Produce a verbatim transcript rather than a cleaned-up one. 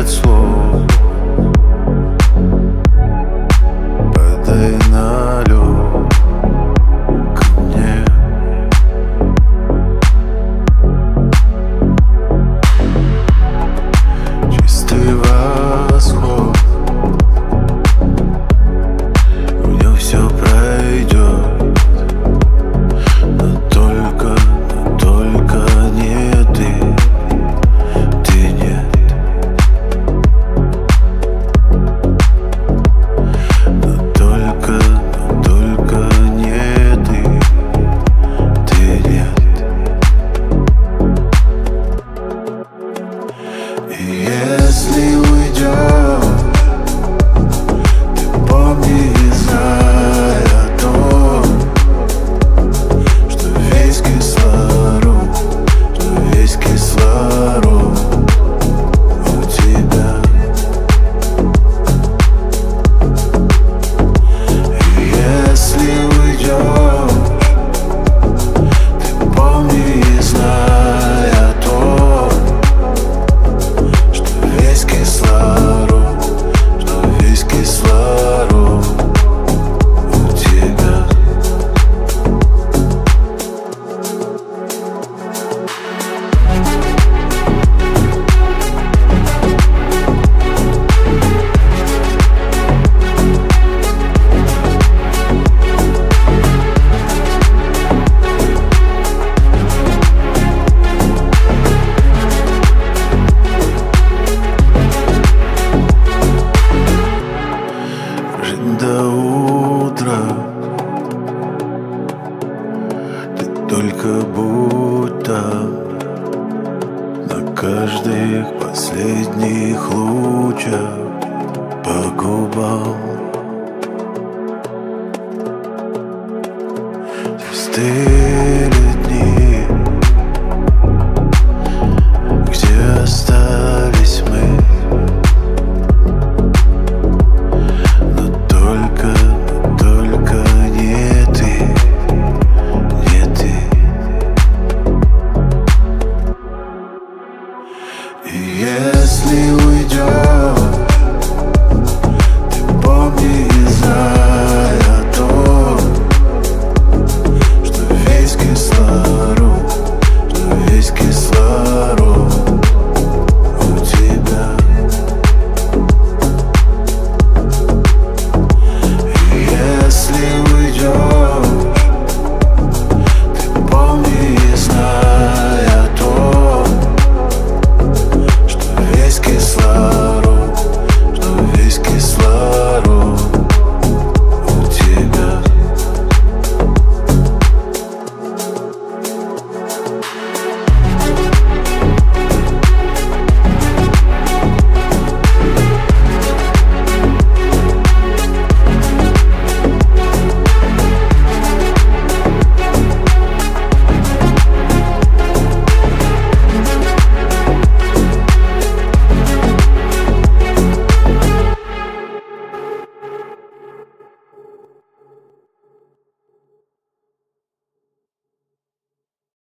нет слов. Падай на лед ко мне. Чистый восход, у меня все пройдет, но только, но только не ты, ты нет. Но только, но только не ты, ты нет. И если уйдешь, ты помни и знай о том, что весь кислород, что весь кислород у тебя. И если уйдешь, ты помни и знай о том, что весь кислород, что весь кислород у тебя. Жить до утра, ты только будь там, на каждых последних лучах по губам. Застыли дни, где остались мы. Только, только не ты, не ты. И если